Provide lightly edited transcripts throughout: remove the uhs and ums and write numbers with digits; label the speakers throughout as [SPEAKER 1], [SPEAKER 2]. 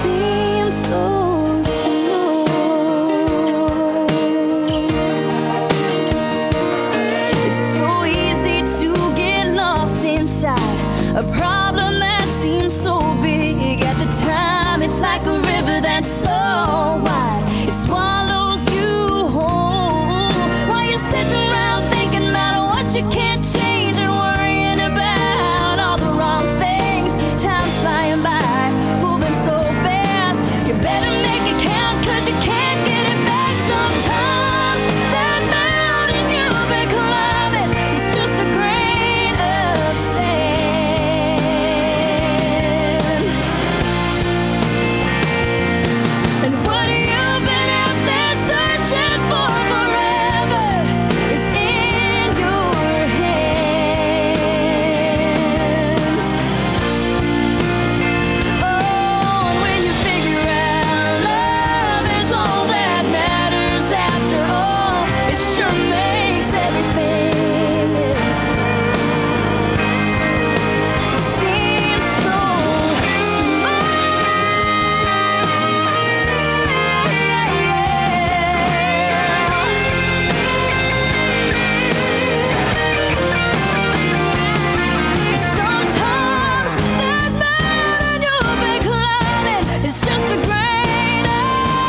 [SPEAKER 1] seems so small. It's so easy to get lost inside a problem that seems so big at the time. It's like a river that's so wide, it swallows you whole while you're sitting around thinking about what you can't change and worrying about all the wrong things. Time's flying by, moving so fast. You better make it count, 'cause you can't get it back. Sometimes that mountain you've been climbing is just a grain of sand. And what you've been out there searching for forever is in your hands. Oh, and when you figure out love is all that matters after all, it sure makes everything seem so Sometimes that mountain you've been climbing is just a grain of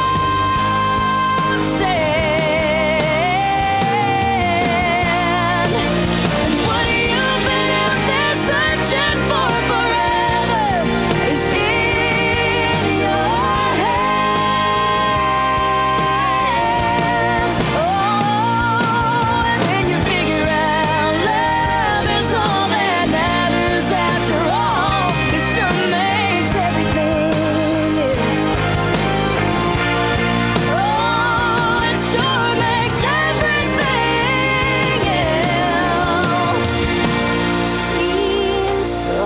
[SPEAKER 1] sand. And what you've been out there searching for forever is in your hands. Oh, and when you figure out love is all that matters after all, it sure makes everything oh, it sure makes everything else seem so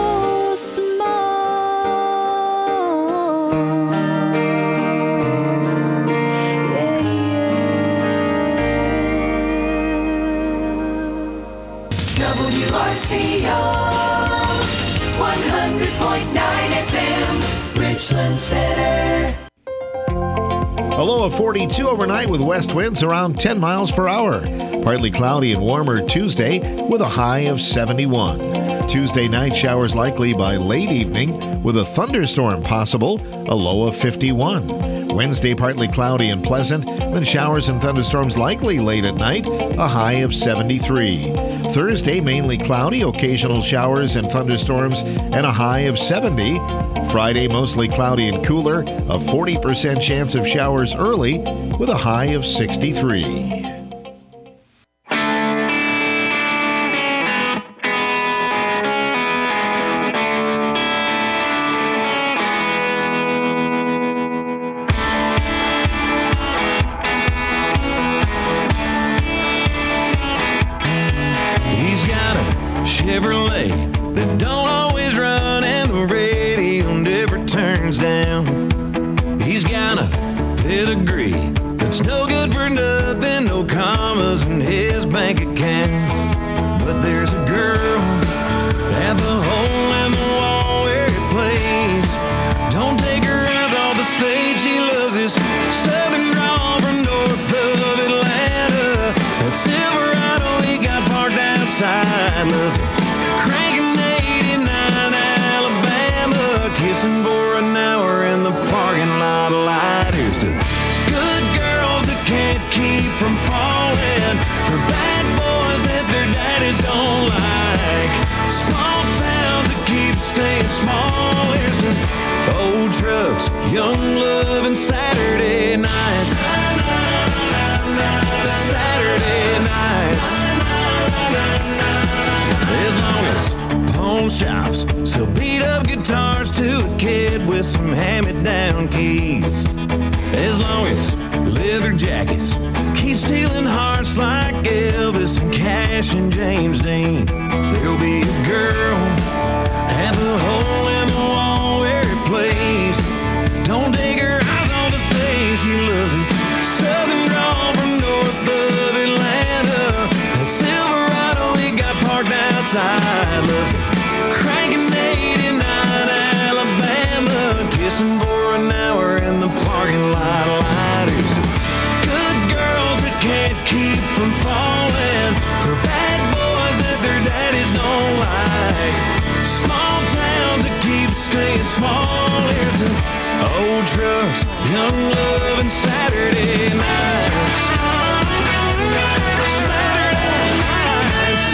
[SPEAKER 1] small. Yeah,
[SPEAKER 2] WRCO 100.9 FM, Richland Center.
[SPEAKER 3] A low of 42 overnight with west winds around 10 miles per hour. Partly cloudy and warmer Tuesday with a high of 71. Tuesday night showers likely by late evening with a thunderstorm possible, a low of 51. Wednesday partly cloudy and pleasant, then showers and thunderstorms likely late at night, a high of 73. Thursday mainly cloudy, occasional showers and thunderstorms, and a high of 70. Friday mostly cloudy and cooler, a 40% chance of showers early with a high of 63.
[SPEAKER 4] He's got a Chevrolet that don't always run and the radio never turns down. He's got a pedigree that's no good for nothing, no commas in his bank account. But there's a girl at the hole in the wall where he plays. Don't take her eyes off the stage, she loves his southern drawl from north of Atlanta. That Silverado he got parked outside, loves it. Cranking 89 Alabama, kissing for an hour in the parking lot light. Here's to good girls that can't keep from falling, for bad boys that their daddies don't like, small towns that keep staying small. Here's to old trucks, young love, and Saturday nights. Saturday nights. As long as pawn shops sell beat up guitars to a kid with some hand-me-down keys. As long as leather jackets keep stealing hearts like Elvis and Cash and James Dean, there'll be a girl at the hole in the wall where he plays. Don't take her eyes on the stage, she loves his southern drawl from north of Atlanta. That Silverado he got parked outside, loves it. Cranking 89 Alabama, kissing for an an hour in the parking lot. Lighters to good girls that can't keep from falling, for bad boys that their daddies don't like, small towns that keep staying small. Here's to old trucks, young love, and Saturday nights. Saturday nights.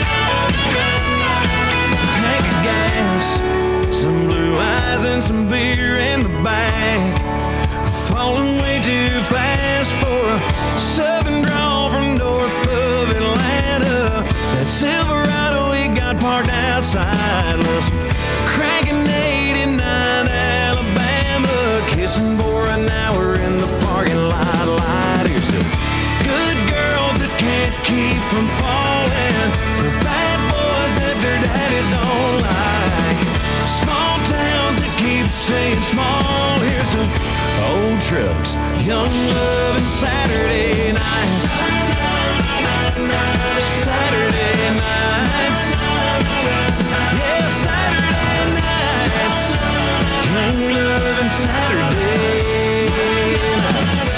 [SPEAKER 4] Tank of gas, some blue eyes and some beer in the back. Falling way too fast for a southern drawl from north of Atlanta. That Silverado we got parked outside was cranking 89 Alabama, kissing for an hour in the parking lot. Lighters to good girls that can't keep from falling, for bad boys that their daddies don't like, small towns that keep staying small. Here's to old trucks, young love, and Saturday nights. Saturday nights. Yeah, Saturday nights. Young love and Saturday nights.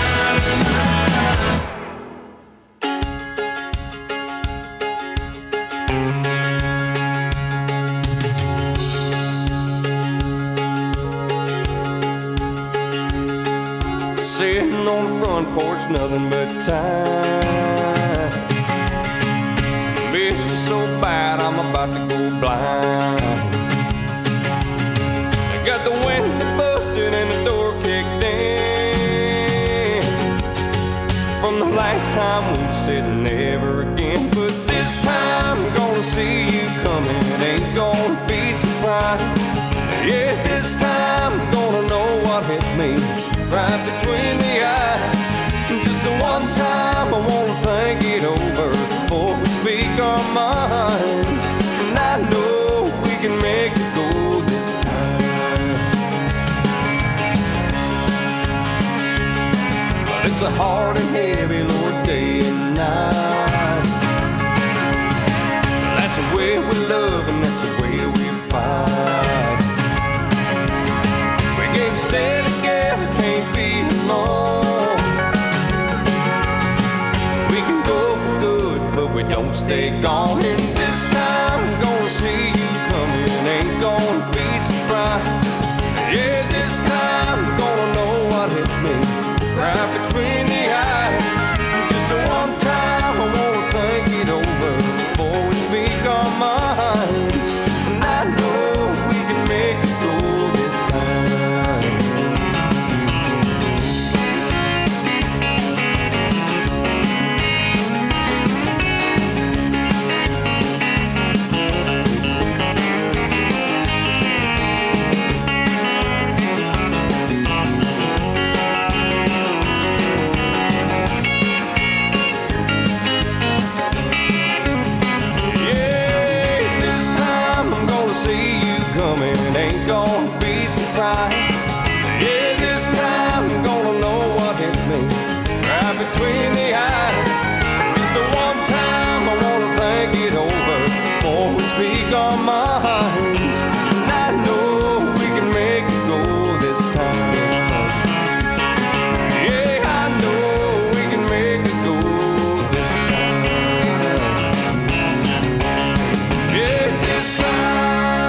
[SPEAKER 5] Sitting on the front porch, nothing but time. Bitch is so bad, I'm about to go blind. I got the window busted and the door kicked in. From the last time we said never again, but this time I'm gonna see you coming, ain't gonna be surprised. Yeah, this time I'm gonna know what hit me right between the eyes. Just the one time I wanna think it over before we speak our minds. And I know we can make it go this time. But it's a hard and heavy, Lord, day and night. That's the way we love and that's the way we fight. We can't stay together, can't be alone. We can go for good, but we don't stay gone. And this time I'm gonna see you coming, ain't gonna be surprised. Yeah, this time I'm gonna know what hit me right between the eyes. Just the one time I wanna think it over before we speak our minds. And I know we can make it go this time. Ain't gonna be surprised. Yeah, this time I'm gonna know what hit me right between the eyes. It's the one time I wanna think it over before we speak our minds. And I know we can make it go this time. Yeah, I know we can make it go this time. Yeah, this time.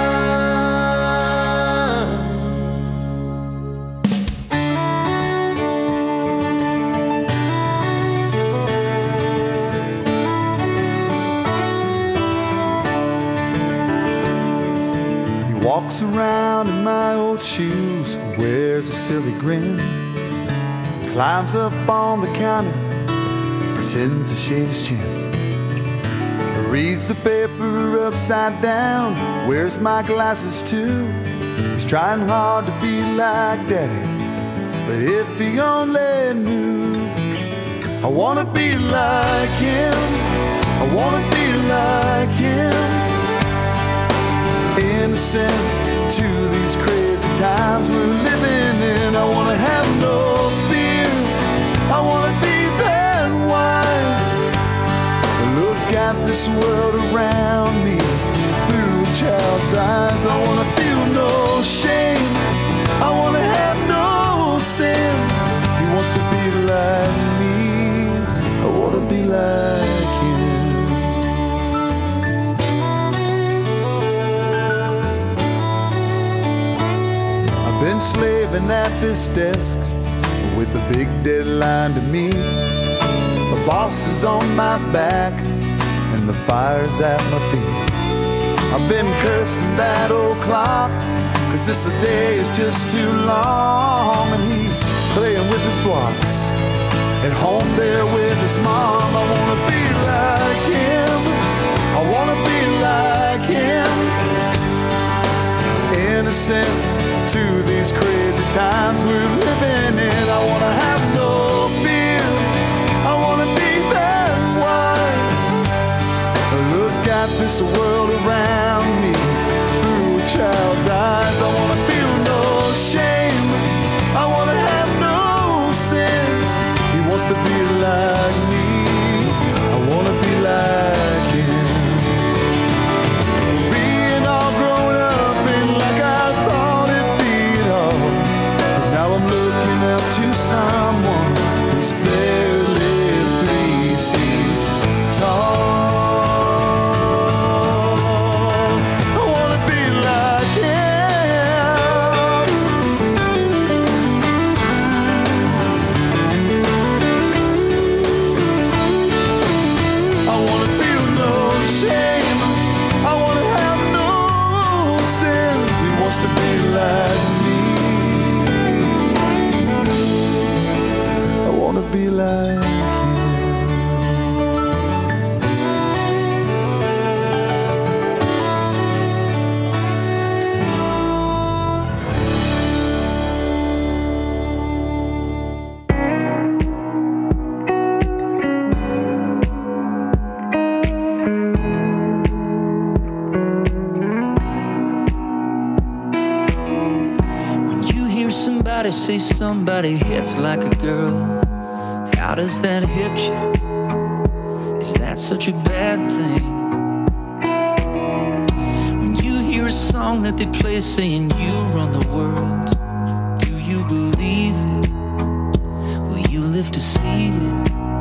[SPEAKER 6] Walks around in my old shoes, wears a silly grin, climbs up on the counter, pretends to shave his chin, reads the paper upside down, wears my glasses too. He's trying hard to be like Daddy, but if he only knew. I wanna be like him, I wanna be like him, innocent to these crazy times we're living in. I wanna have no fear, I wanna be that wise, look at this world around me through a child's eyes. I wanna feel no shame, I wanna have no slaving at this desk with a big deadline to meet. The boss is on my back and the fire's at my feet. I've been cursing that old clock, 'cause this day is just too long. And he's playing with his blocks at home there with his mom. I wanna be like him, I wanna be like him, innocent to these crazy times we're living in. I wanna have no fear, I wanna be that wise. Look at this world around me through a child's eyes. I wanna feel no shame, I wanna have no sin. He wants to be like me, I wanna be like him. Being all grown up ain't like I thought it'd be at all, 'cause now I'm looking up to someone who's barely 3 feet tall. I wanna be like him. I wanna feel no shame, I wanna have no sin. He wants to be like me, I wanna be like him.
[SPEAKER 7] When you hear somebody say somebody hits like a girl, how does that hit you? Is that such a bad thing? When you hear a song that they play saying you run the world, do you believe it? Will you live to see it?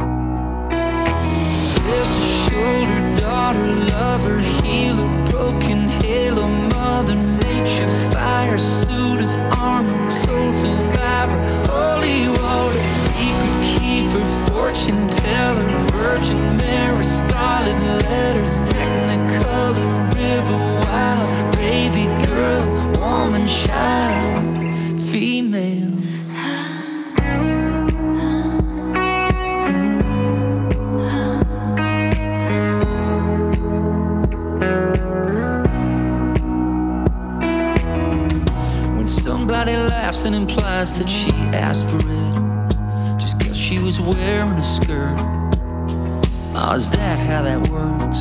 [SPEAKER 7] Sister, shoulder, daughter, lover, healer, broken halo, mother nature, fire, suit of armor, soul survivor, holy water, secret keeper, fortune teller, Virgin Mary, scarlet letter, technicolor, river, wild, baby girl, woman, child, female. When somebody laughs and implies that she asked for it just 'cause she was wearing a skirt, oh, is that how that works?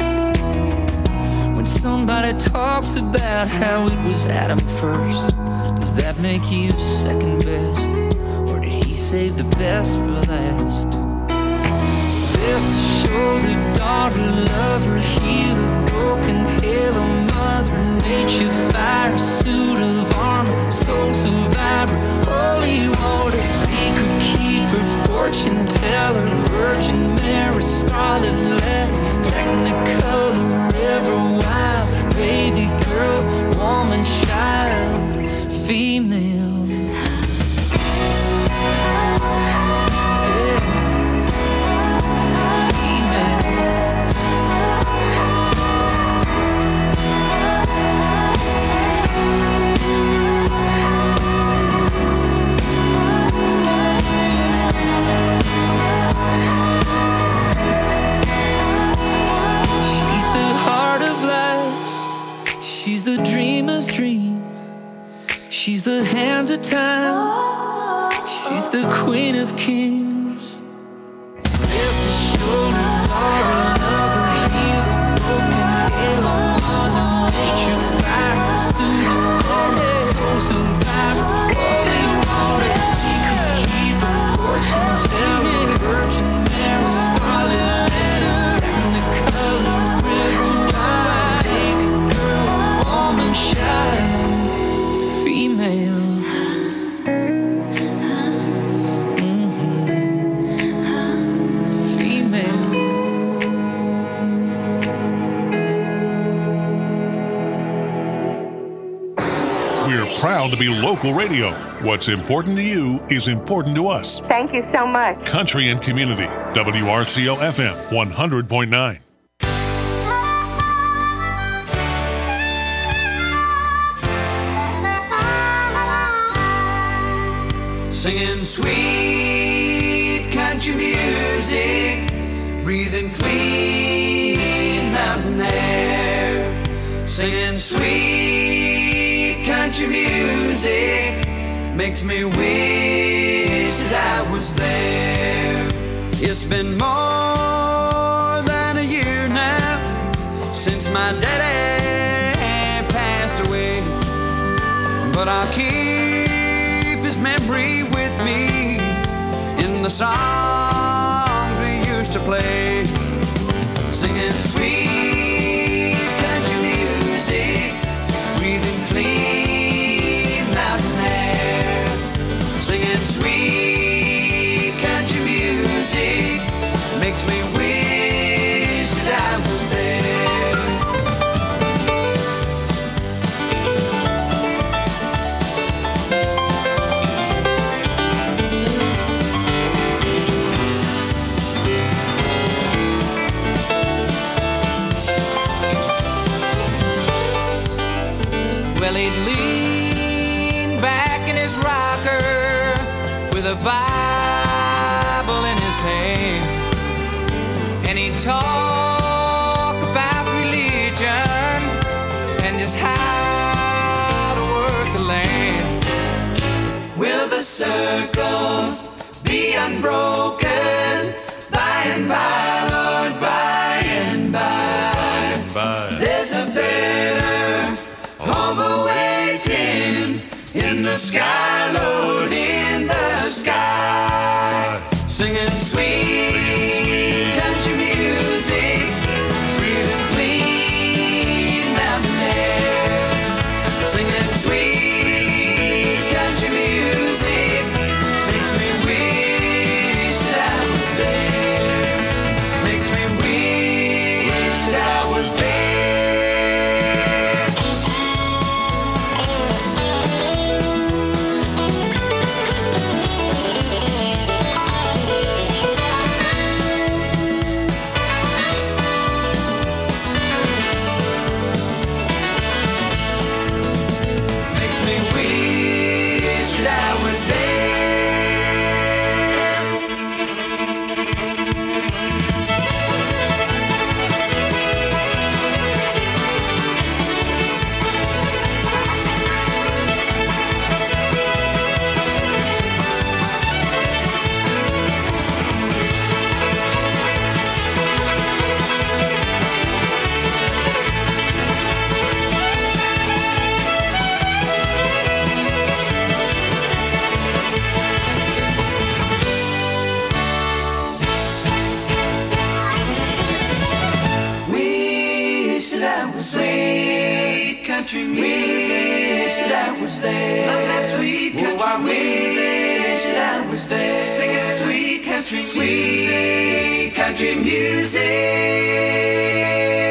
[SPEAKER 7] When somebody talks about how it was Adam first, does that make you second best? Or did he save the best for last? Sister, shoulder, daughter, lover, healer, broken halo, mother nature, fire, suit of armor, soul survivor, holy water, secret keeper, fortune teller, Virgin Mary, scarlet letter, technicolor, river, wild, baby girl, woman, child, female. Yeah. Female. She's the heart of life, she's the dreamer's dream, she's the hands of time, she's the queen of kings. Sister, shoulder, daughter, lover, healer, broken halo, mother nature, fire, suit of armor, soul survivor, holy water, secret keeper, fortune teller, Virgin Mary, scarlet letter, technicolor, river, wild, baby girl, woman, child, female. Female.
[SPEAKER 8] local radio. What's important to you is important to us.
[SPEAKER 9] Thank you so much.
[SPEAKER 8] Country and Community, WRCL FM 100.9.
[SPEAKER 2] Singing sweet country music, breathing clean mountain air. Singing sweet country music makes me wish that I was there. It's been more than a year now since my daddy passed away, but I'll keep his memory with me in the songs we used to play. Singing sweet country music, breathing clean mountain air. Singing sweet country music makes me wish that I was there. Well, he'd lean back in his rocker with a Bible in his hand, and he'd talk about religion and just how to work the land. Will the circle be unbroken by and by, Lord, by and by? There's a better home awaiting in the sky, Lord, in the sky. Singing sweet country music, breathing clean mountain air. Singing sweet country music makes me wish that I was there. Makes me wish that I was there. Sweet country music, wish that I was there. Love that sweet country music, wish that I was there. Singing sweet country music.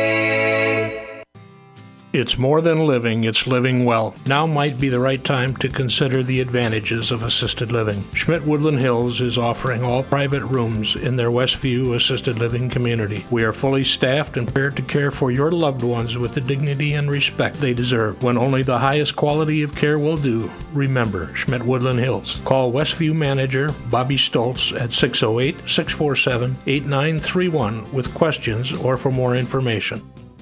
[SPEAKER 10] It's more than living, it's living well. Now might be the right time to consider the advantages of assisted living. Schmidt-Woodland Hills is offering all private rooms in their Westview assisted living community. We are fully staffed and prepared to care for your loved ones with the dignity and respect they deserve. When only the highest quality of care will do, remember Schmidt-Woodland Hills. Call Westview manager Bobby Stoltz at 608-647-8931 with questions or for more information.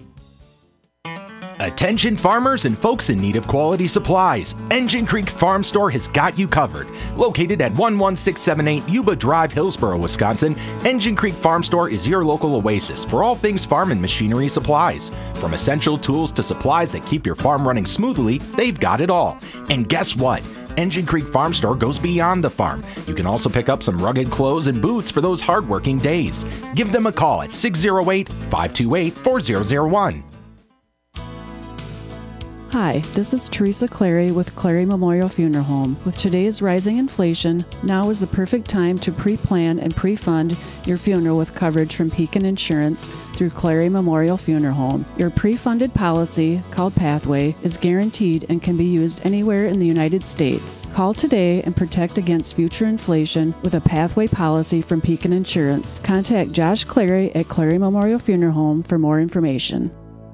[SPEAKER 11] Attention farmers and folks in need of quality supplies. Engine Creek Farm Store has got you covered. Located at 11678 Yuba Drive, Hillsboro, Wisconsin, Engine Creek Farm Store is your local oasis for all things farm and machinery supplies. From essential tools to supplies that keep your farm running smoothly, they've got it all. And guess what? Engine Creek Farm Store goes beyond the farm. You can also pick up some rugged clothes and boots for those hard-working days. Give them a call at 608-528-4001.
[SPEAKER 9] Hi, this is Teresa Clary with Clary Memorial Funeral Home. With today's rising inflation, now is the perfect time to pre-plan and pre-fund your funeral with coverage from Pekin Insurance through Clary Memorial Funeral Home. Your pre-funded policy, called Pathway, is guaranteed and can be used anywhere in the United States. Call today and protect against future inflation with a Pathway policy from Pekin Insurance. Contact Josh Clary at Clary Memorial Funeral Home for more information.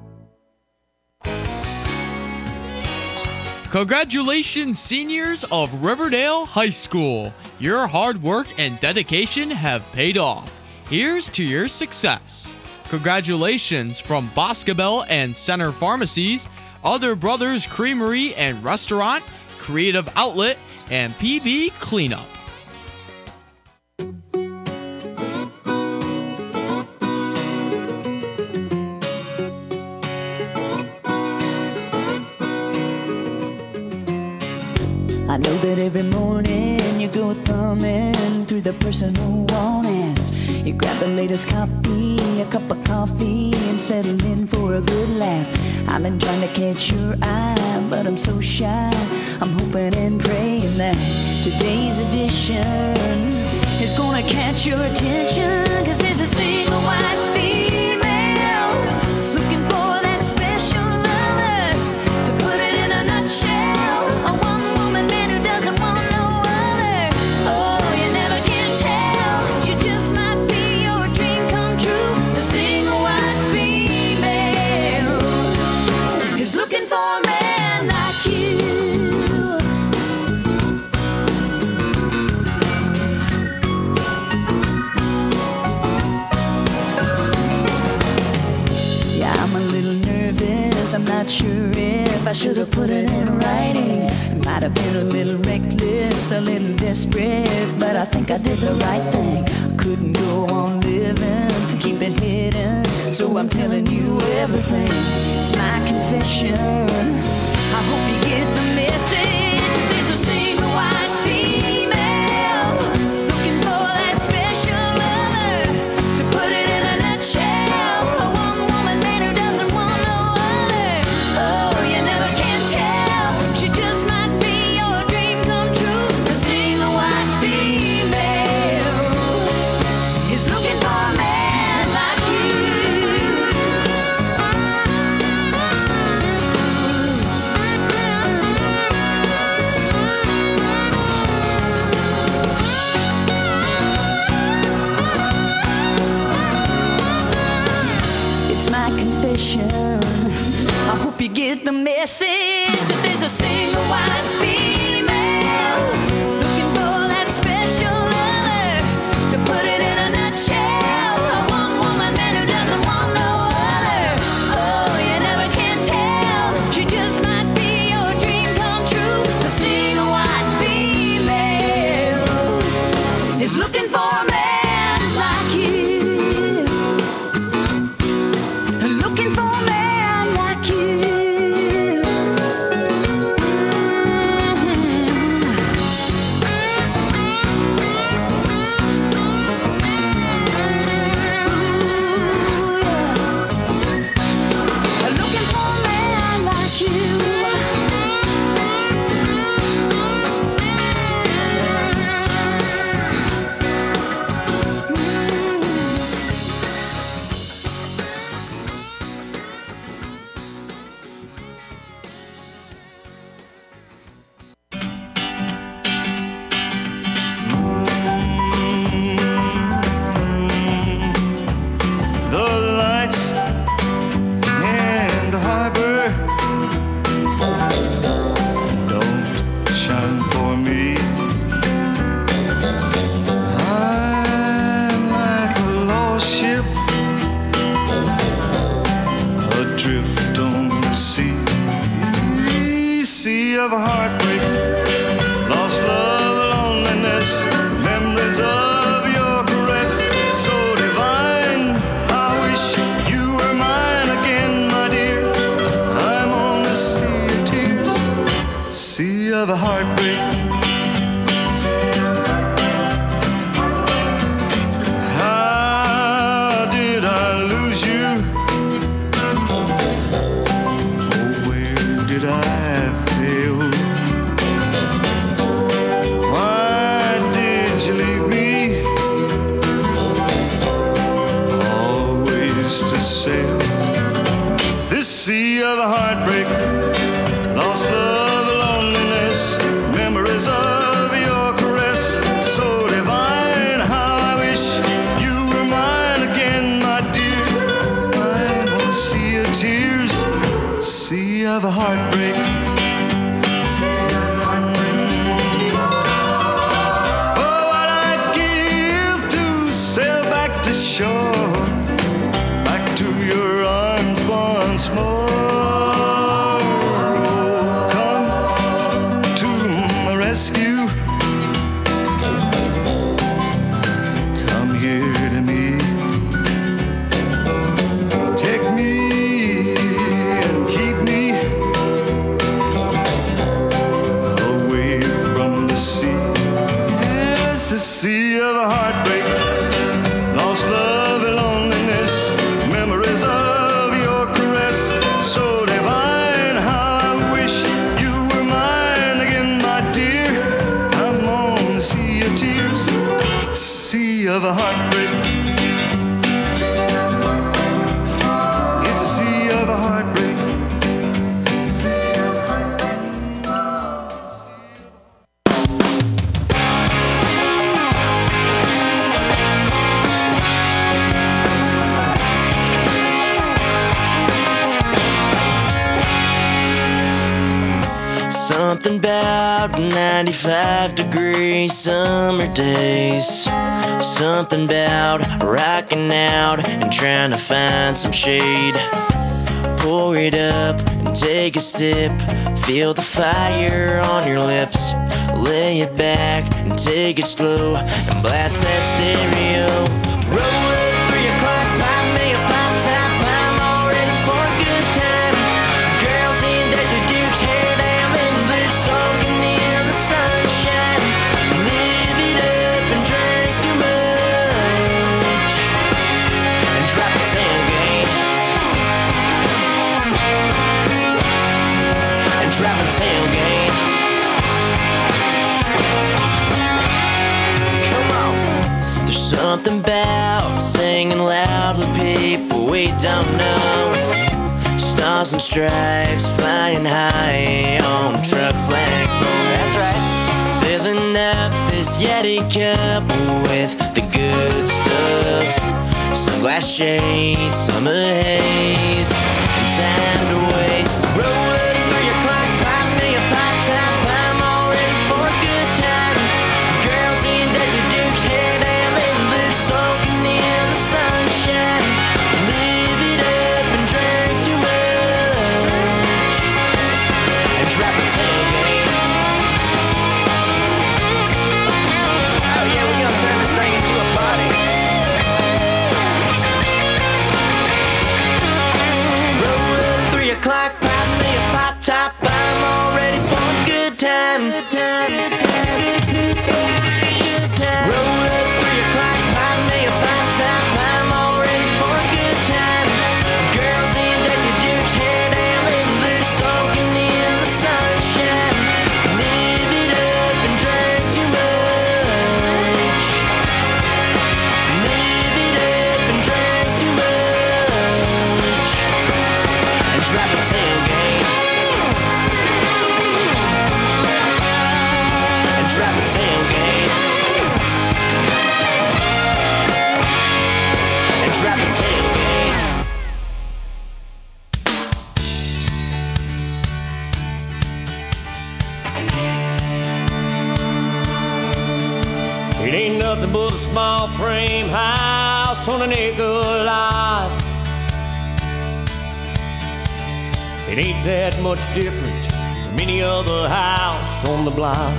[SPEAKER 12] Congratulations, seniors of Riverdale High School. Your hard work and dedication have paid off. Here's to your success. Congratulations from Boscobel and Center Pharmacies, Other Brothers Creamery and Restaurant, Creative Outlet, and PB Cleanup.
[SPEAKER 1] I know that every morning you go thumbing through the personal wall ads. You grab the latest copy, a cup of coffee, and settle in for a good laugh. I've been trying to catch your eye, but I'm so shy. I'm hoping and praying that today's edition is gonna catch your attention. 'Cause there's a single white female looking for that special lover. To put it in a nutshell, a one-woman man who doesn't want no other. Oh, you never can tell, she just might be your dream come true. The single white female is looking for a man like you. Yeah, I'm a little nervous, I'm not sure if I should have put it in writing. It might have been a little reckless, a little desperate, but I think I did the right thing. Couldn't go on living, keep it hidden, so I'm telling you everything. It's my confession, I hope you get the message. There's a single white female looking for that special lover. To put it in a nutshell, a one-woman man who doesn't want no other. Oh, you never can tell, she just might be your dream come true. The single white female is looking for a man like you. It's my confession, I hope you get the message. That there's a single white female looking for that special lover. To put it in a nutshell, a one-woman man who doesn't want no other. Oh, you never can tell, she just might be your dream come true. The single white female is looking for a man like you. Looking for a man like you.
[SPEAKER 13] sea of a heartbreak, lost love and loneliness, memories of your caress, so divine. How I wish you were mine again, my dear. I'm on the sea of tears, sea of a heartbreak. It's a sea of a heartbreak.
[SPEAKER 14] Something about 95-degree summer days. Something about rocking out and trying to find some shade. Pour it up and take a sip. Feel the fire on your lips. Lay it back and take it slow and blast that stereo. Roll up 3 o'clock, buy me a pop top. I'm all ready for a good time. Girls in Desert Dukes, hair down, letting loose, soaking in the sunshine. Live it up and drink too much and drop a tailgate. And drop a tailgate. There's something about singing loud with people we don't know. Stars and stripes flying high on truck flagpole. That's right. Filling up this Yeti cup with the good stuff. Sunglass shades, summer haze, and time to waste. Roll up 3 o'clock, buy me a pop top. I'm all ready for a good time. Girls in Desert Dukes, hair down, letting loose, soaking in the sunshine. Live it up and drink too much and drop a tailgate. Oh yeah, we're gonna turn this thing into a party. Roll up 3 o'clock, pop me a pop top. I'm all ready for a good time. Roll up 3 o'clock, pop me a pop top. I'm all ready for a good time. Girls in Desert Dukes, hair down, letting loose, soaking in the sunshine. Live it up and drink too much. Live it up and drink too much and drop a tailgate. And drop a tailgate. And drop a tailgate.
[SPEAKER 15] It ain't nothing but a small frame house on an acre lot. It ain't that much different from any other house on the block.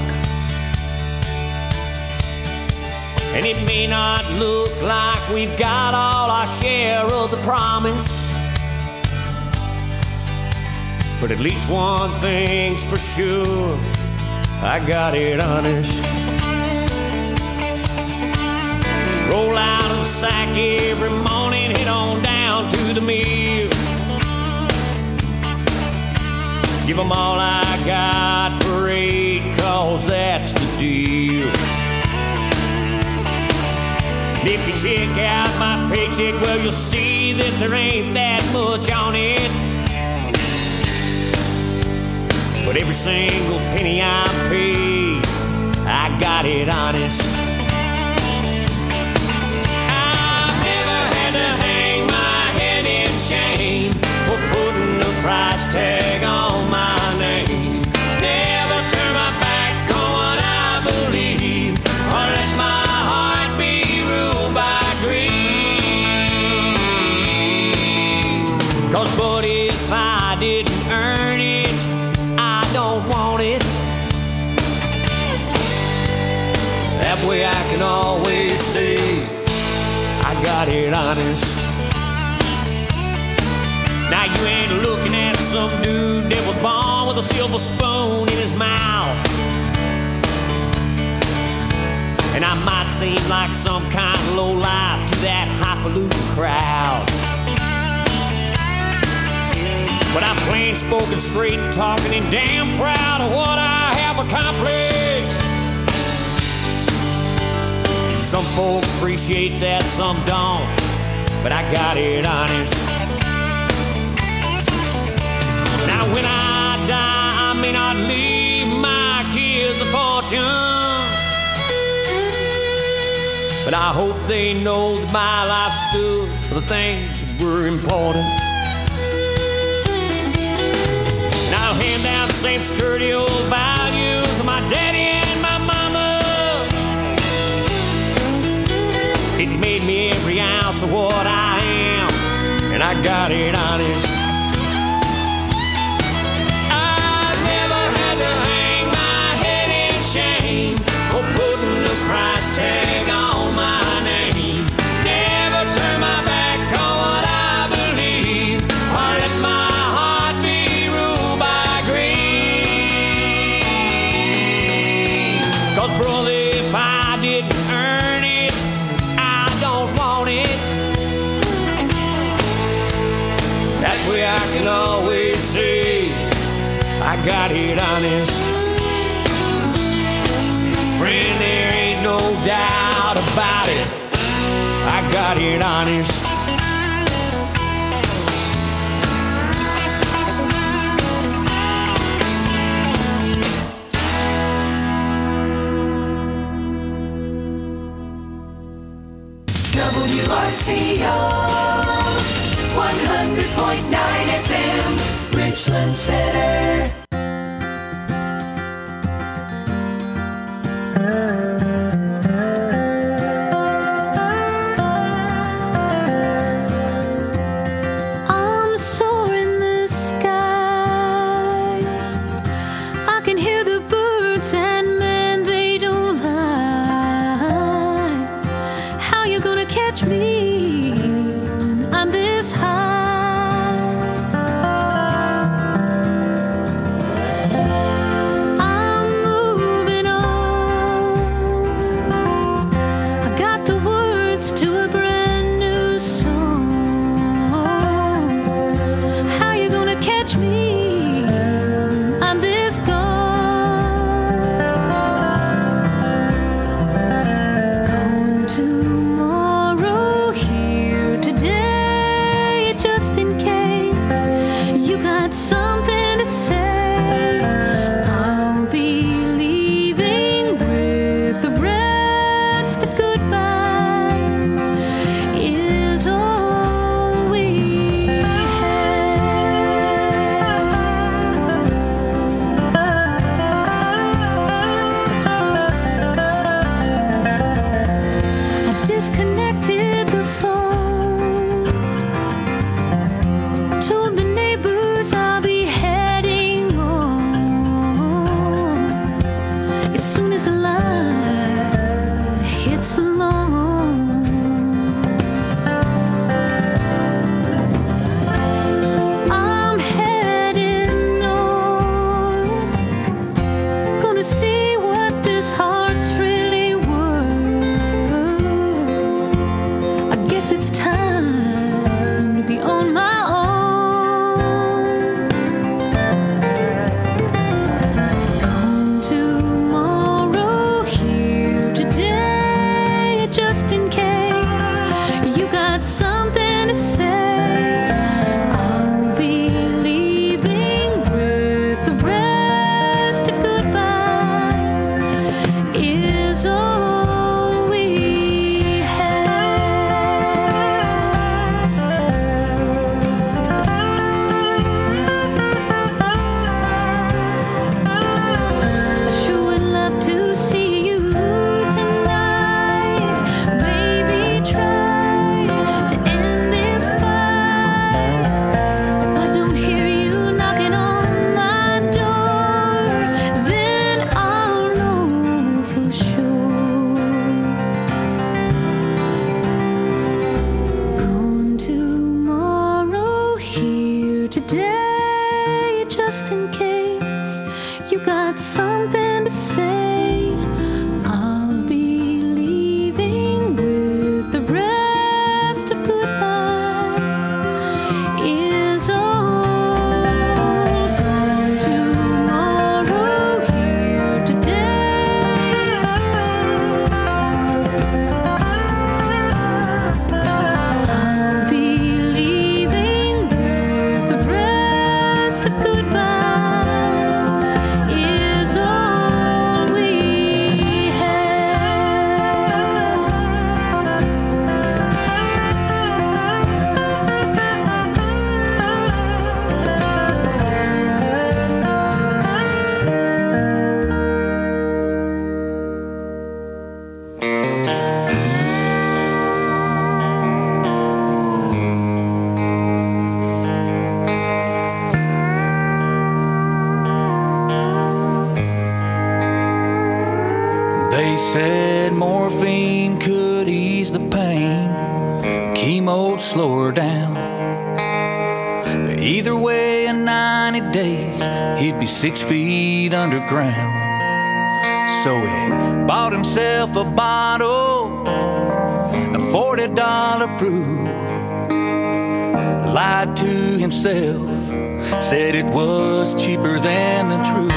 [SPEAKER 15] And it may not look like we've got all our share of the promise, but at least one thing's for sure, I got it honest. Roll out of the sack every morning, head on down to the mill. Give them all I got for 8, 'cause that's the deal. And if you check out my paycheck, well, you'll see that there ain't that much on it. But every single penny I pay, I got it honest. I've never had to hang my head in shame for putting a price tag on my name. Never turn my back on what I believe, or let my heart be ruled by greed. 'Cause buddy, if I didn't earn it, I don't want it. That way I can always say I got it honest. Now you ain't looking at some dude that was born with a silver spoon in his mouth. And I might seem like some kind of lowlife to that highfalutin crowd, but I'm plain spoken, straight talking, and damn proud of what I have accomplished. Some folks appreciate that, some don't, but I got it honest. Now when I die, I may not leave my kids a fortune, but I hope they know that my life stood for the things that were important. And I'll hand down the same sturdy old values of my daddy and my mama. It made me every ounce of what I am, and I got it honest. I never had to hang my head in shame for putting the price tag on my name. Never turn my back on what I believe, or let my heart be ruled by greed. 'Cause brother, if I didn't earn it, I don't want it. That way I can always say I got it honest. Friend, there ain't no doubt about it, I got it honest.
[SPEAKER 2] WRCO 100.9 FM, Richland Center.
[SPEAKER 1] I'm soaring the sky. I can hear the birds and man, they don't lie. How you gonna catch me when I'm this high?
[SPEAKER 7] said morphine could ease the pain, chemo'd slow her down. But either way, in 90 days, he'd be 6 feet underground. So he bought himself a bottle of $40 brew, lied to himself, said it was cheaper than the truth.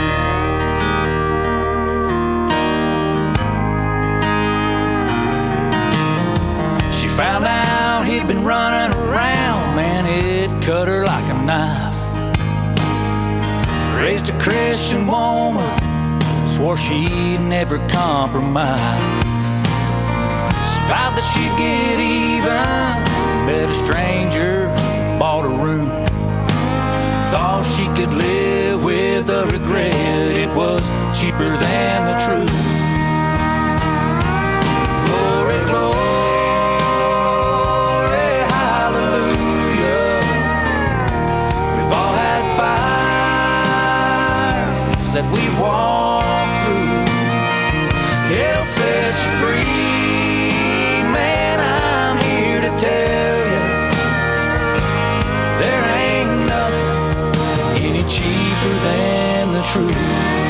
[SPEAKER 7] She found out he'd been running around, man, it cut her like a knife. Raised a Christian woman, swore she'd never compromise. She vowed that she'd get even, met a stranger, bought a room. Thought she could live with the regret, it was cheaper than the truth. Glory, glory, hallelujah. We've all had fires that we've walked through. He'll set you free, man, I'm here to tell you. There ain't nothing any cheaper than the truth.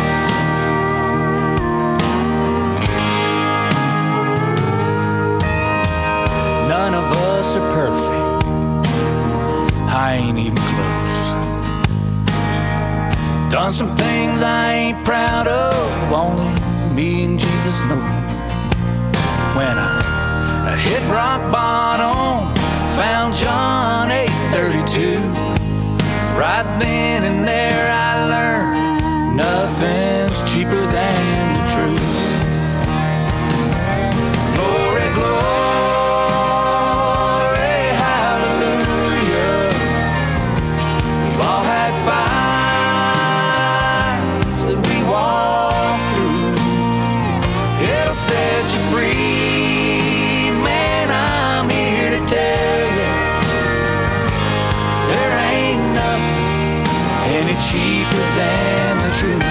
[SPEAKER 7] None of us are perfect, I ain't even close. Done some things I ain't proud of, only me and Jesus know. When I hit rock bottom, found John 8:32. Right then and there I learned nothing's cheaper than the truth. Glory, glory, hallelujah. We've all had fires that we walk through. It'll set you free, man, I'm here to tell you. There ain't nothing any cheaper than the truth.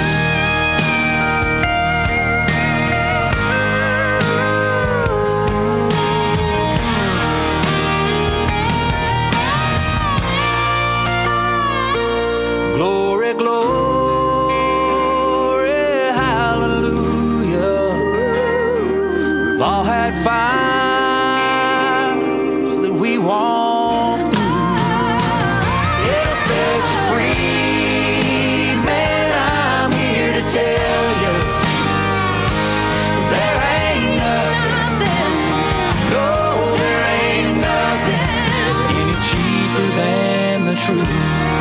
[SPEAKER 7] Glory, glory, hallelujah. We've all had fires that we walk through. It'll set you free, man, I'm here to tell you. There ain't nothing, no, there ain't nothing any cheaper than the truth.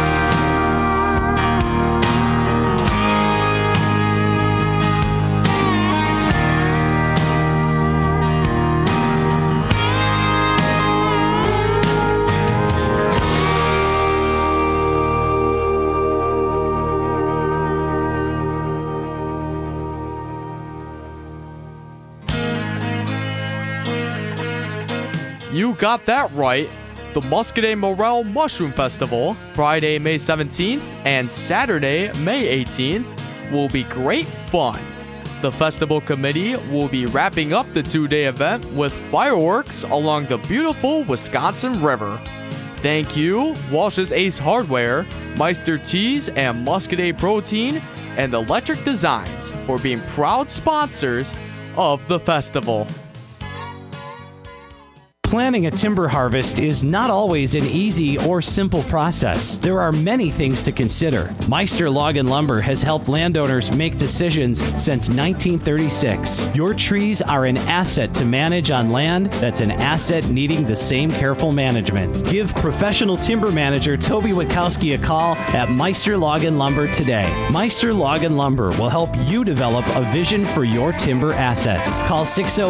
[SPEAKER 12] You got that right. The Muscadet Morel Mushroom Festival, Friday, May 17th and Saturday, May 18th, will be great fun. The festival committee will be wrapping up the 2-day event with fireworks along the beautiful Wisconsin River. Thank you, Walsh's Ace Hardware, Meister Cheese and Muscadet Protein, and Electric Designs for being proud sponsors of the festival.
[SPEAKER 16] Planning a timber harvest is not always an easy or simple process. There are many things to consider. Meister Log and Lumber has helped landowners make decisions since 1936. Your trees are an asset to manage on land that's an asset needing the same careful management. Give professional timber manager Toby Witkowski a call at Meister Log and Lumber today. Meister Log and Lumber will help you develop a vision for your timber assets. Call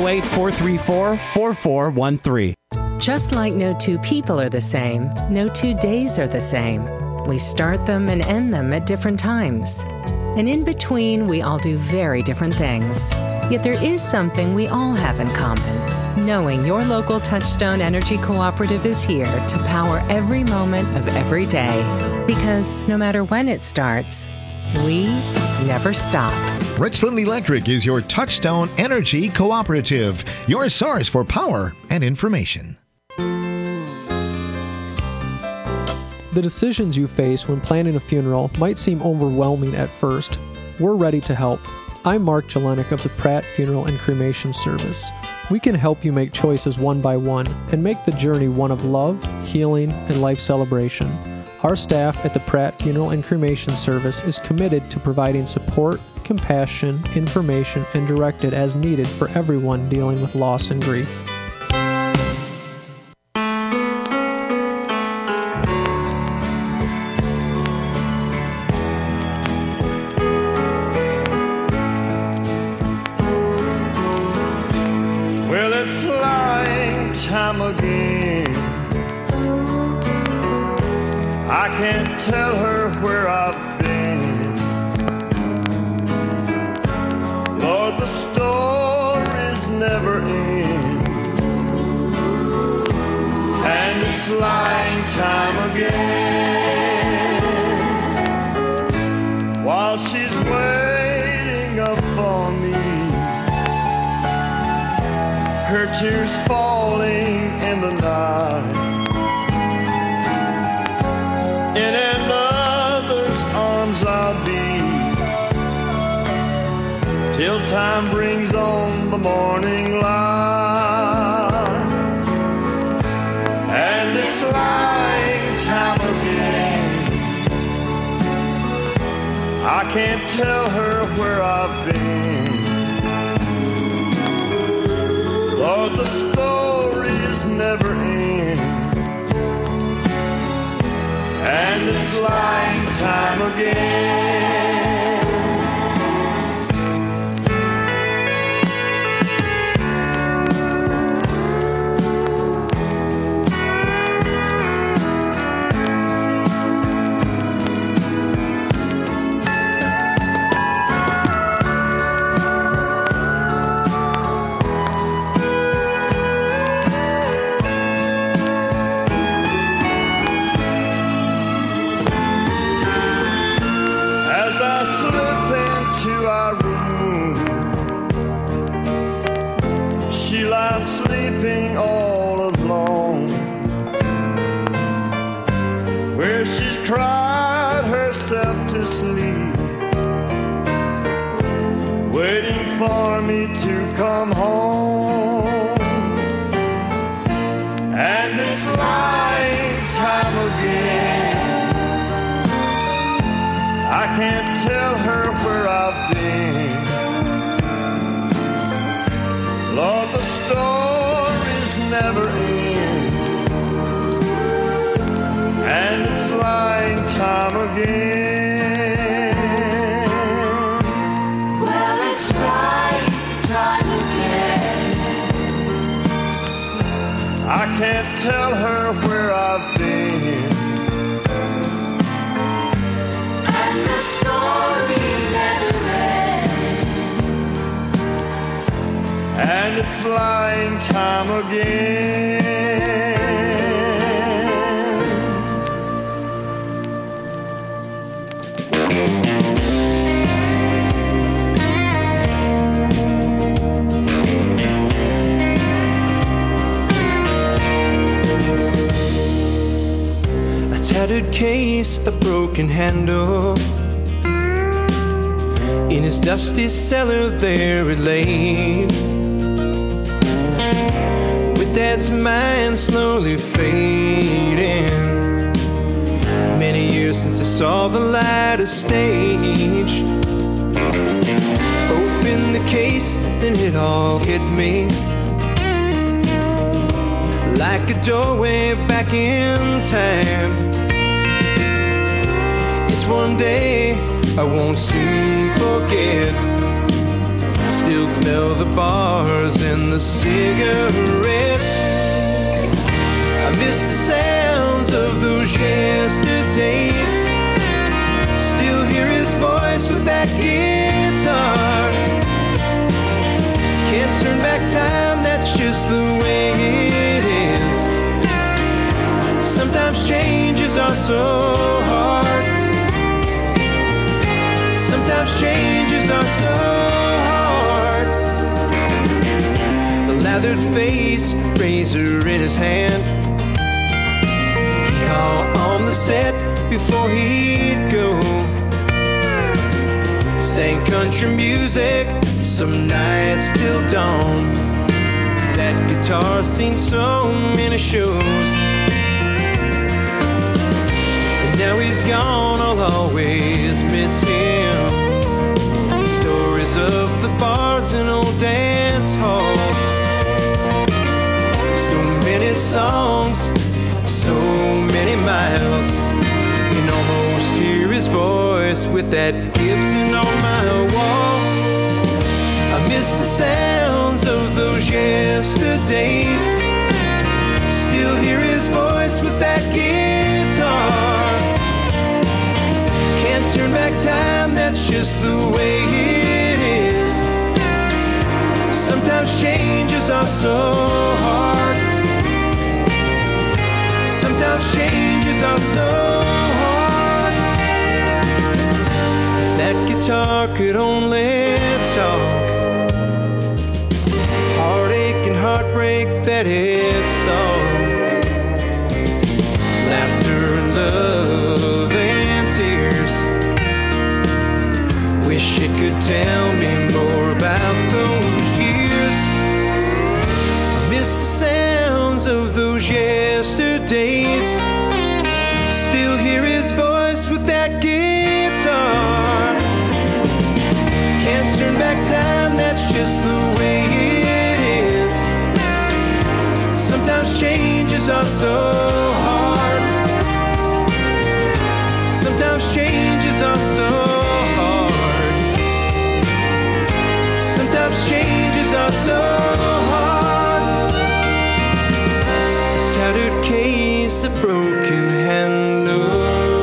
[SPEAKER 16] 608-434-4413.
[SPEAKER 17] Just like no two people are the same, no 2 days are the same. We start them and end them at different times. And in between, we all do very different things. Yet there is something we all have in common. Knowing your local Touchstone Energy Cooperative is here to power every moment of every day. Because no matter when it starts, we never stop.
[SPEAKER 3] Richland Electric is your Touchstone Energy Cooperative, your source for power and information.
[SPEAKER 18] The decisions you face when planning a funeral might seem overwhelming at first. We're ready to help. I'm Mark Jelenik of the Pratt Funeral and Cremation Service. We can help you make choices one by one and make the journey one of love, healing, and life celebration. Our staff at the Pratt Funeral and Cremation Service is committed to providing support, compassion, information, and directed as needed for everyone dealing with loss and grief.
[SPEAKER 13] Well, it's lying time again. I can't tell her where I've been. Lord, the stories never end. And it's lying time again. While she's waiting up for me, her tears falling in the night. In another's arms I'll be, till time brings on the morning light. And it's lying time again. I can't tell her where I've been. Lord, the stories never end. And it's lying time again. Sleeping all alone, where she's cried herself to sleep, waiting for me to come home. And it's lying time again. I can't tell her where I've been. Lord, the stories never end. And it's lying time again.
[SPEAKER 2] Well, it's lying time again.
[SPEAKER 13] I can't tell her where I've been.
[SPEAKER 2] And the story never ends.
[SPEAKER 13] And it's lying time again.
[SPEAKER 19] A tattered case, a broken handle. In his dusty cellar there it lay. Dad's mind slowly fading. Many years since I saw the light of stage. Opened the case, then it all hit me. Like a doorway back in time. It's one day I won't soon forget. Still smell the bars and the cigarettes. I miss the sounds of those yesterdays. Still hear his voice with that guitar. Can't turn back time, that's just the way it is. Sometimes changes are so hard. Sometimes changes changes are so hard. The lathered face, razor in his hand. He called on the set before he'd go. Sang country music some nights till dawn. That guitar's seen so many shows. And now he's gone, I'll always miss him. The stories of the bars and old dance halls. So many songs, so many miles. You can almost hear his voice with that Gibson on my wall. I miss the sounds of those yesterdays. Still hear his voice with that guitar. Can't turn back time, that's just the way it is. Sometimes changes are so hard. Sometimes changes are so hard. If that guitar could only talk, heartache and heartbreak that it saw, laughter and love and tears. Wish it could tell me more about those years. I miss the sounds of those yesterdays. Still hear his voice with that guitar. Can't turn back time, that's just the way it is. Sometimes changes are so hard. Sometimes changes are so hard. Sometimes changes are so hard. Tattered case, a broken handle.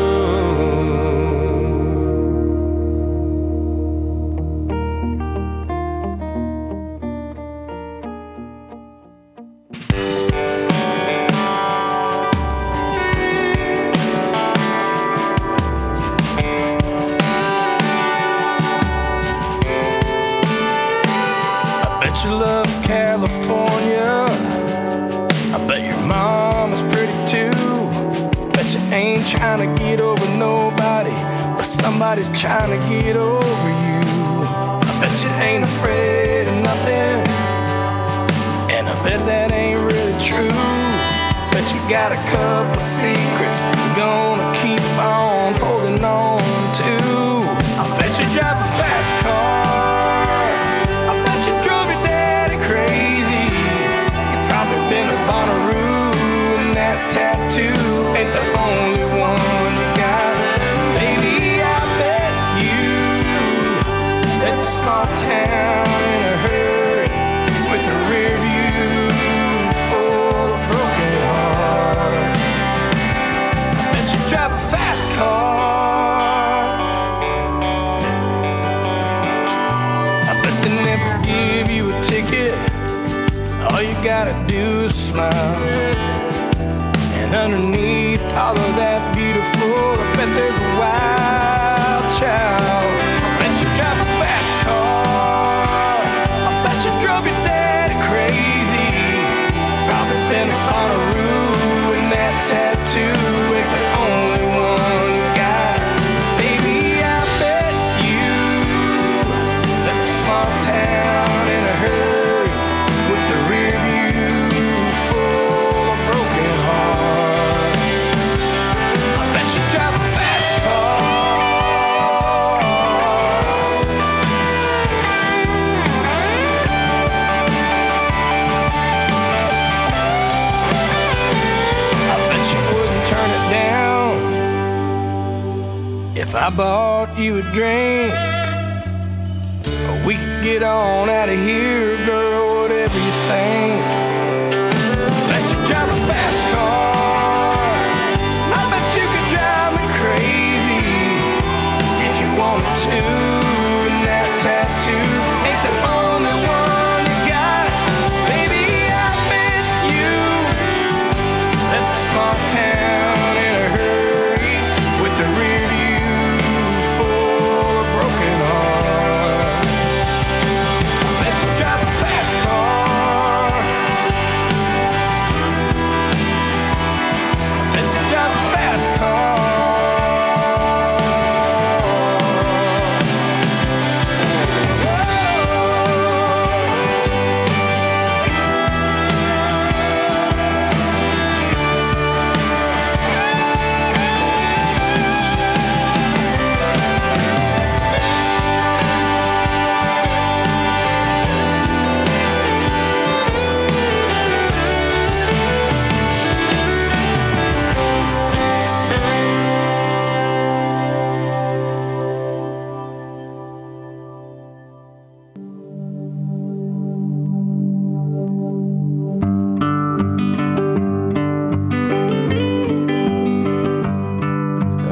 [SPEAKER 20] You love California. I bet your mom is pretty too. Bet you ain't trying to get over nobody, but somebody's trying to get over you. I bet you ain't afraid of nothing, and I bet that ain't really true. Bet you got a couple secrets you're gonna keep on holding on to. I bet you drive a fast car. I bet you drove your daddy crazy. You probably been to Bonnaroo, and that tattoo ain't the only one you got. Baby, I bet you left a small town in a hurry with a rear view full of broken hearts. I bet you drive a fast car. All you gotta do is smile, and underneath all of that beautiful, I bet there's a wild child. I bet you drive a fast car. I bet you drove your daddy crazy. Probably been to Bonnaroo, and that tattoo ain't the only one you got. Baby, I bet you left a small town in a hurry with the rear view full of broken hearts. I bet you drive a fast car. I bet you wouldn't turn it down if I bought you a drink. We could get on out of here, girl, whatever you think. Bet you drive a fast car. I bet you could drive me crazy if you wanted to. And that tattoo ain't the only one you got. Baby, I bet you left a small town in a hurry with the rear view full of broken hearts.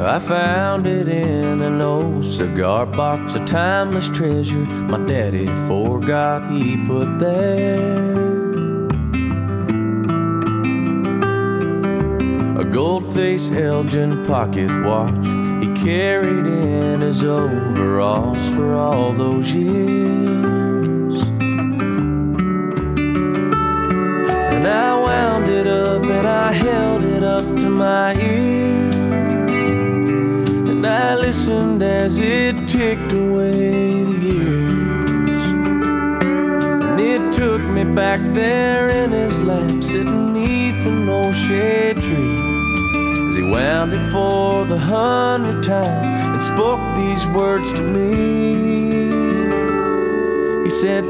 [SPEAKER 5] I found it in an old cigar box, a timeless treasure my daddy forgot he put there. A gold-faced Elgin pocket watch he carried in his overalls for all those years. And I wound it up and I held it up to my ear, and I listened as it ticked away the years. And it took me back there in his lap, sitting neath an old shade tree, as he wound it for the 100th time and spoke these words to me. He said,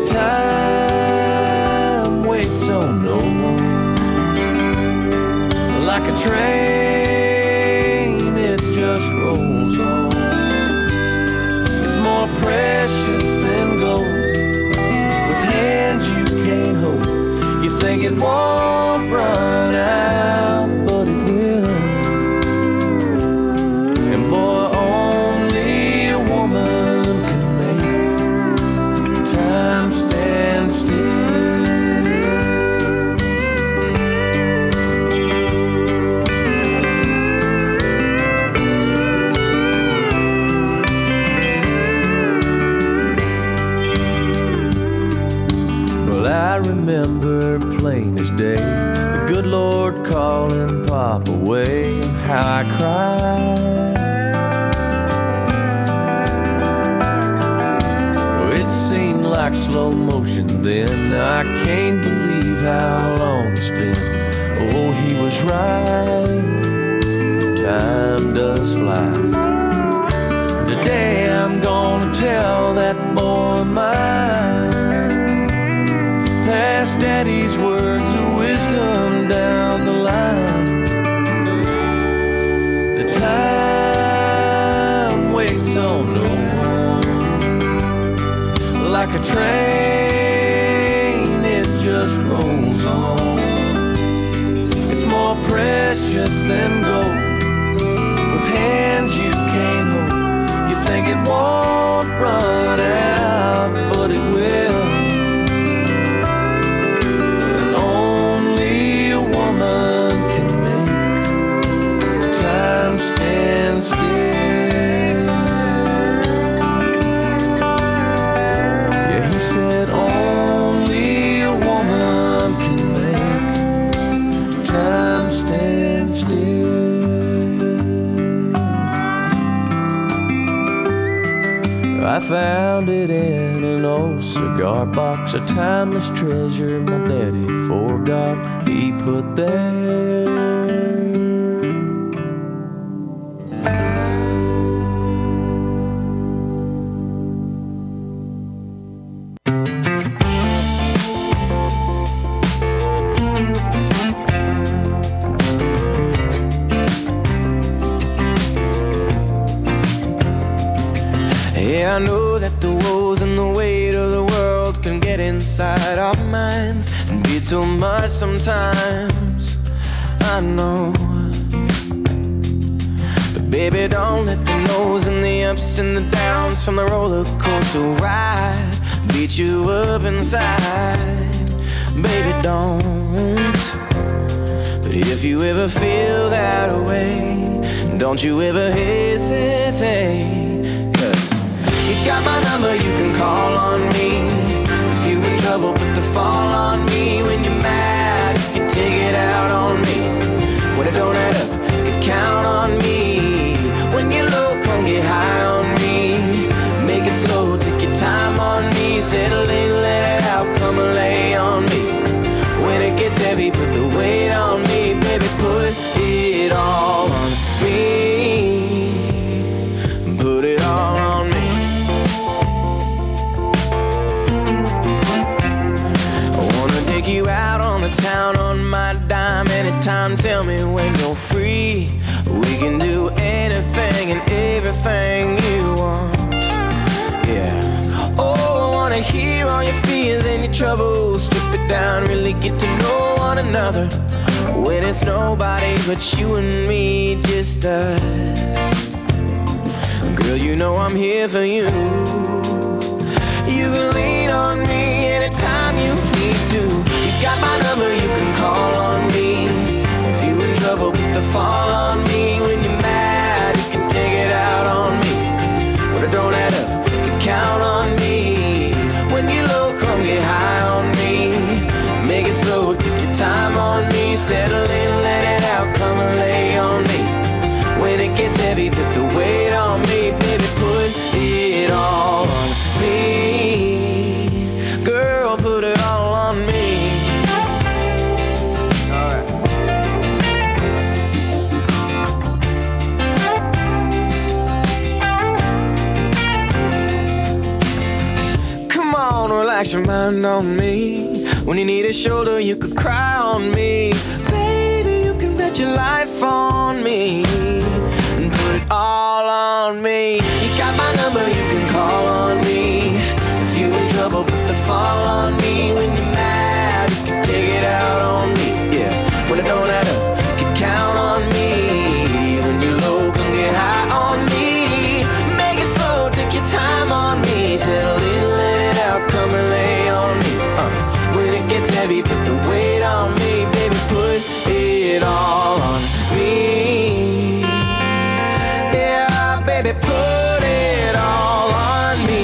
[SPEAKER 5] time waits on no one, like a train it just rolls on. It's more precious than gold, with hands you can't hold. You think it won't run out, but it will. And boy, only a woman can make time stand still. I remember plain as day the good Lord calling Pop away, and how I cried. Oh, it seemed like slow motion then. I can't believe how long it's been. Oh, he was right, time does fly. Today I'm gonna tell that boy mine, past Daddy's words of wisdom down the line. The time waits on no one, like a train it just rolls on. It's more precious than gold, with hands you can't hold. You think it won't run out, but it will. Stand still. Yeah, he said only a woman can make time stand still. I found it in an old cigar box, a timeless treasure my daddy forgot he put there.
[SPEAKER 14] I know that the woes and the weight of the world can get inside our minds and be too much sometimes, I know. But baby, don't let the no's and the ups and the downs from the roller coaster ride beat you up inside. Baby, don't. But if you ever feel that way, don't you ever hesitate. You got my number, you can call on me. If you in trouble, put the fall on me. When you're mad, you can take it out on me. When it don't add up, you can count on me. When you're low, come get high on me. Make it slow, take your time on me. Settle in, let it out, come and lay on me. When it gets heavy, put the weight on me. Baby, put it all on me. Put it all on me. Take you out on the town on my dime anytime. Tell me when you're free. We can do anything and everything you want. Yeah. Oh, I wanna hear all your fears and your troubles. Strip it down, really get to know one another. When it's nobody but you and me, just us. Girl, you know I'm here for you. You can lean on me anytime you need to. You got my number, you can call on me. If you in trouble, put the fall on me. When you're mad, you can take it out on me. But it don't add up, you can count on me. When you're low, come get high on me. Make it slow, take your time on me. Settle in, let it out, come and lay on me. When it gets heavy, put the weight on me. Baby, put it all on me. Girl, put it all on me. Alright. Come on, relax your mind on me. When you need a shoulder, you could cry on me. Baby, you can bet your life on me. And put it all on me. You got my number, you can call on me. If you in trouble, put the fall on me. When you're mad, you can take it out on me. Yeah, when it don't add up, you can count on me. When you're low, come get high on me. Make it slow, take your time on me. Settle in, let it out, come and lay on me. When it gets heavy, put the weight on me. Baby, put it all on me. Yeah, baby, put it all on me.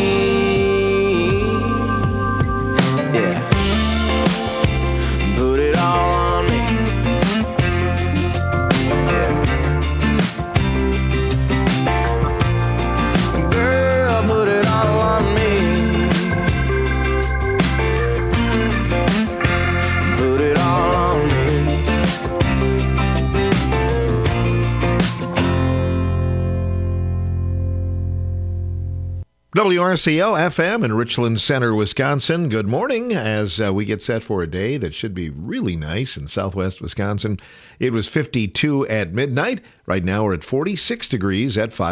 [SPEAKER 14] Yeah, put it all on me. Yeah. Girl, put it all on me. Put it all on me.
[SPEAKER 3] WRCO FM in Richland Center, Wisconsin. Good morning as we get set for a day that should be really nice in southwest Wisconsin. It was 52 at midnight. Right now we're at 46 degrees at 5.